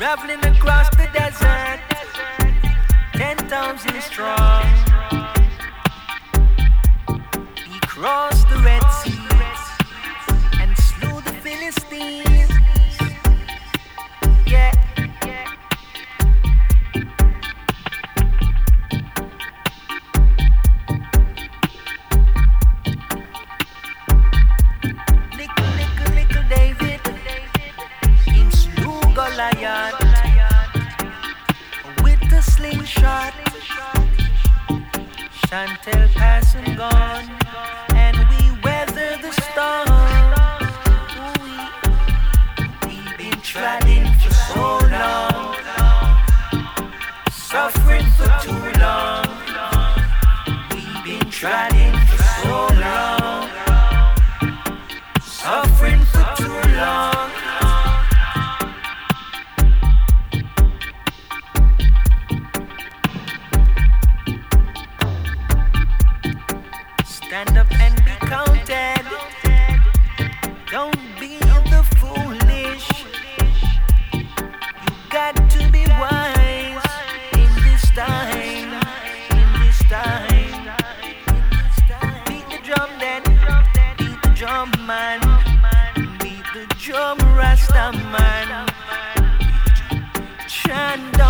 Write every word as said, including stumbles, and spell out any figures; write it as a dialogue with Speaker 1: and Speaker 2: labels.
Speaker 1: Traveling across the desert, ten thousand strong. He crossed the Red Sea and slew the Philistines. Yeah. Little, little, little David, him slew Goliath with a slingshot. Chantel passed and gone, and we weather the storm. Ooh, we've been trotting for so long, suffering for too long. We've been trotting for so long, suffering for too long. Stand up and be counted. Don't be the foolish. You got to be wise in this time. In this time. Beat the drum then. Beat the drum man. Beat the drum Rasta man. Chant